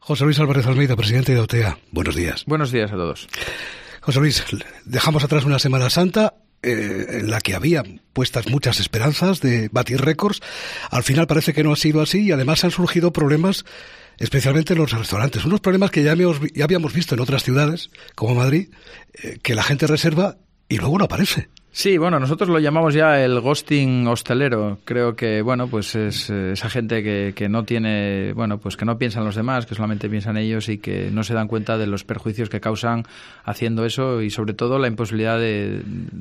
José Luis Álvarez Almeida, presidente de OTEA. Buenos días. Buenos días a todos. José Luis, dejamos atrás una Semana Santa en la que había puestas muchas esperanzas de batir récords. Al final parece que no ha sido así y además han surgido problemas, especialmente en los restaurantes. Unos problemas que ya habíamos visto en otras ciudades, como Madrid, que la gente reserva y luego no aparece. Sí, bueno, nosotros lo llamamos ya el ghosting hostelero. Creo que, bueno, pues es esa gente que no tiene, bueno, pues que no piensa en los demás, que solamente piensan en ellos y que no se dan cuenta de los perjuicios que causan haciendo eso y sobre todo la imposibilidad de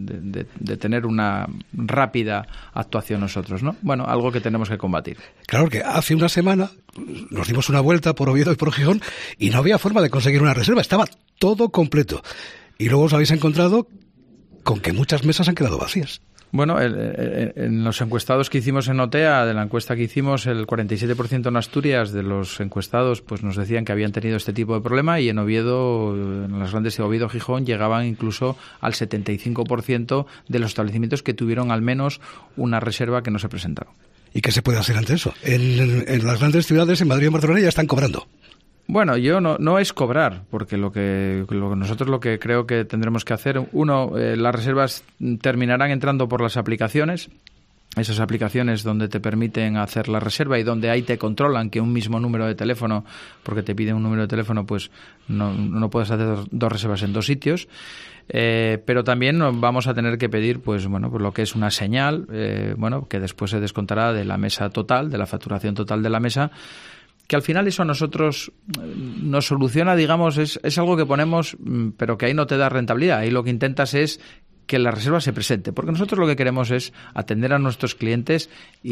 tener una rápida actuación nosotros, ¿no? Bueno, algo que tenemos que combatir. Claro que hace una semana nos dimos una vuelta por Oviedo y por Gijón y no había forma de conseguir una reserva, estaba todo completo. Y luego os habéis encontrado con que muchas mesas han quedado vacías. Bueno, en los encuestados que hicimos en OTEA, de la encuesta que hicimos, el 47% en Asturias de los encuestados pues nos decían que habían tenido este tipo de problema y en Oviedo, en las grandes de Oviedo, Gijón, llegaban incluso al 75% de los establecimientos que tuvieron al menos una reserva que no se presentaron. ¿Y qué se puede hacer ante eso? En las grandes ciudades, en Madrid y en Barcelona, ya están cobrando. Bueno, yo no es cobrar, porque nosotros lo que creo que tendremos que hacer, las reservas terminarán entrando por las aplicaciones, esas aplicaciones donde te permiten hacer la reserva y donde ahí te controlan que un mismo número de teléfono, porque te piden un número de teléfono, pues no puedes hacer dos reservas en dos sitios. Pero también vamos a tener que pedir pues lo que es una señal, que después se descontará de la mesa total, de la facturación total de la mesa, que al final eso a nosotros nos soluciona, digamos, es algo que ponemos, pero que ahí no te da rentabilidad. Ahí lo que intentas es que la reserva se presente, porque nosotros lo que queremos es atender a nuestros clientes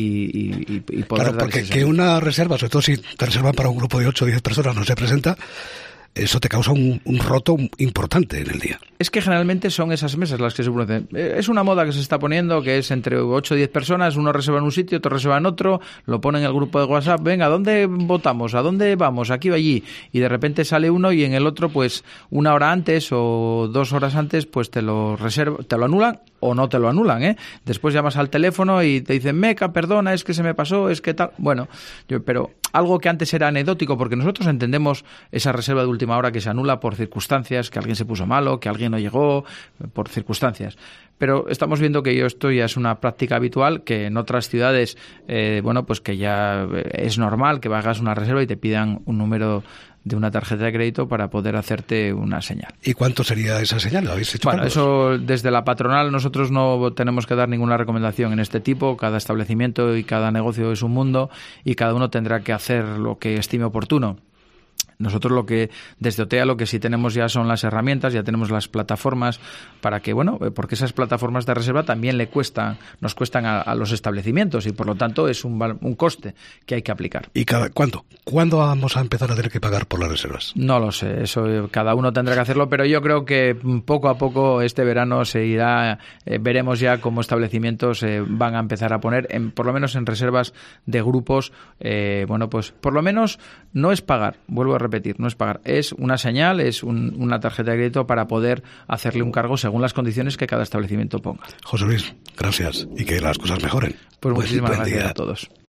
y poder claro, porque que una reserva, sobre todo si te reservan para un grupo de 8 o 10 personas, no se presenta, eso te causa un roto importante en el día. Es que generalmente son esas mesas las que se producen. Es una moda que se está poniendo, que es entre 8 o 10 personas, uno reserva en un sitio, otro reserva en otro, lo pone en el grupo de WhatsApp, venga, ¿a dónde votamos? ¿A dónde vamos? Aquí o allí. Y de repente sale uno y en el otro, pues, una hora antes o 2 horas antes, pues te lo anulan o no te lo anulan, ¿eh? Después llamas al teléfono y te dicen, meca, perdona, es que se me pasó, es que tal. Bueno, pero algo que antes era anecdótico, porque nosotros entendemos esa reserva de última hora que se anula por circunstancias, que alguien se puso malo, que alguien no llegó, por circunstancias. Pero estamos viendo que esto ya es una práctica habitual, que en otras ciudades, pues que ya es normal que hagas una reserva y te pidan un número de una tarjeta de crédito para poder hacerte una señal. ¿Y cuánto sería esa señal? ¿Lo habéis hecho? Bueno, eso desde la patronal nosotros no tenemos que dar ninguna recomendación en este tipo. Cada establecimiento y cada negocio es un mundo y cada uno tendrá que hacer lo que estime oportuno. Nosotros desde OTEA lo que sí tenemos ya son las herramientas, ya tenemos las plataformas para que, porque esas plataformas de reserva también nos cuestan a los establecimientos y por lo tanto es un coste que hay que aplicar. ¿Y cuándo vamos a empezar a tener que pagar por las reservas? No lo sé, eso cada uno tendrá que hacerlo, pero yo creo que poco a poco este verano se irá, veremos ya cómo establecimientos van a empezar a poner, por lo menos en reservas de grupos, pues por lo menos no es pagar, vuelvo a repetir, no es pagar, es una señal, es una tarjeta de crédito para poder hacerle un cargo según las condiciones que cada establecimiento ponga. José Luis, gracias y que las cosas mejoren. Pues muchísimas gracias a todos.